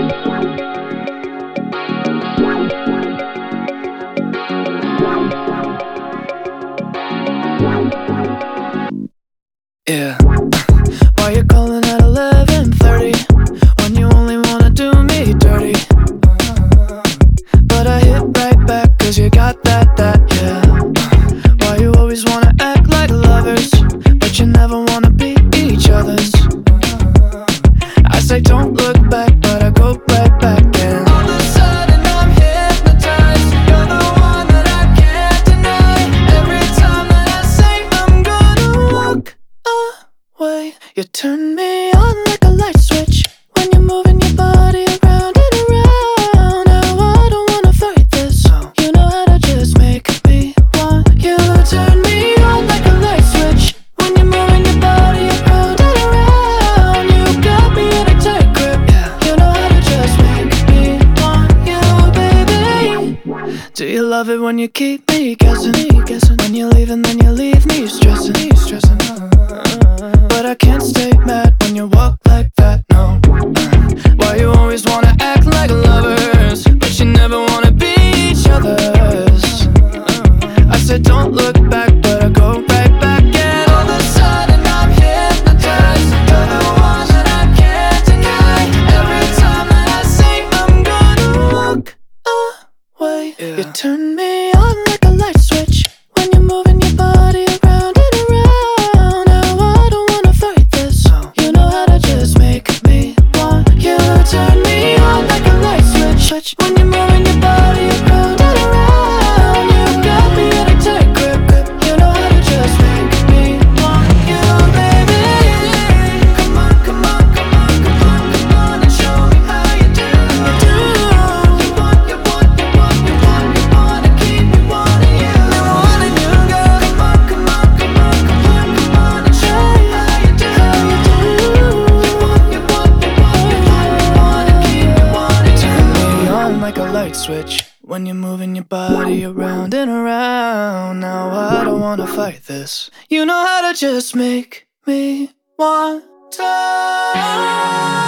Yeah. Why you calling at 11:30 when you only wanna do me dirty? But I hit right back 'cause you got that, yeah. Why you always wanna act like lovers, but you never wanna be each other's? I say don't look back, but I go right back and all of a sudden I'm hypnotized. You're the one that I can't deny. Every time that I say I'm gonna walk away, you turn me on like a light switch when you're moving your body around and around. Now I don't wanna fight this. You know how to just make me want you. Turn me on like a light switch when you're moving your body around and around. You got me in a tight grip. You know how to just make me want you, baby. Do you love it when you keep me guessing? When you leave and then you leave me stressing. But I can't stay mad when you walk like that, no. Why you always wanna act like lovers, but you never wanna be each other's? I said don't look back, but I go right back and all of a sudden I'm hypnotized. You're the one that I can't deny. Every time that I say I'm gonna walk away, you turn me on like a light switch when you're moving your body around and around. Now I don't wanna fight this. You know how to just make me want you. Turn me on like a light switch when you're moving your body around and around. You got me in a tight grip. You know how to just make me want you, baby. Come on, come on, come on, come on, come on and show me how you do. You want, you want, you want, you want, you wanna keep me wanting you. Never wanting you, girl. Come on, come on, come on, come on, come on and show me how you do. You want, you want, you want, you want, you wanna keep me wanting you. Turn me on like a light switch when you're moving your body around and around. Now I don't wanna fight this. You know how to just make me want to.